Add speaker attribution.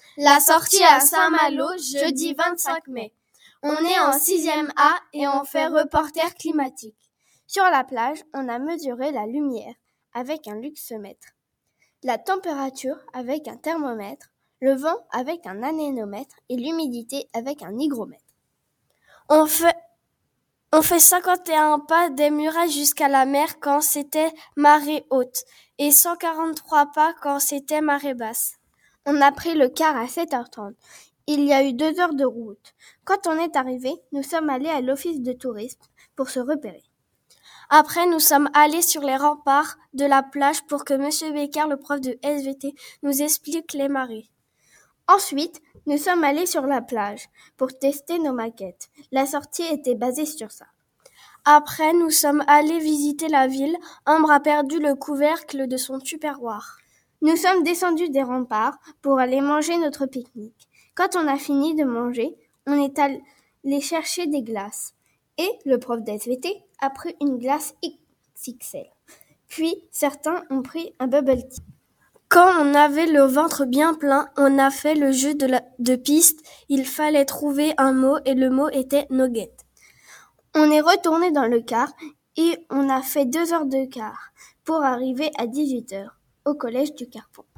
Speaker 1: La sortie à Saint-Malo, jeudi 25 mai. On est en 6e A et on fait reporter climatique. Sur la plage, on a mesuré la lumière avec un luxomètre, la température avec un thermomètre, le vent avec un anémomètre et l'humidité avec un hygromètre. On fait 51 pas des murailles jusqu'à la mer quand c'était marée haute et 143 pas quand c'était marée basse. On a pris le car à 7h30. Il y a eu 2 heures de route. Quand on est arrivé, nous sommes allés à l'office de tourisme pour se repérer. Après, nous sommes allés sur les remparts de la plage pour que M. Becker, le prof de SVT, nous explique les marées. Ensuite, nous sommes allés sur la plage pour tester nos maquettes. La sortie était basée sur ça. Après, nous sommes allés visiter la ville. Ambre a perdu le couvercle de son tupperware. Nous sommes descendus des remparts pour aller manger notre pique-nique. Quand on a fini de manger, on est allé chercher des glaces. Et le prof d'SVT a pris une glace XXL. Puis, certains ont pris un bubble tea. Quand on avait le ventre bien plein, on a fait le jeu de piste. Il fallait trouver un mot et le mot était nugget. On est retourné dans le car et on a fait 2 heures de car pour arriver à 18h au collège du Carpont.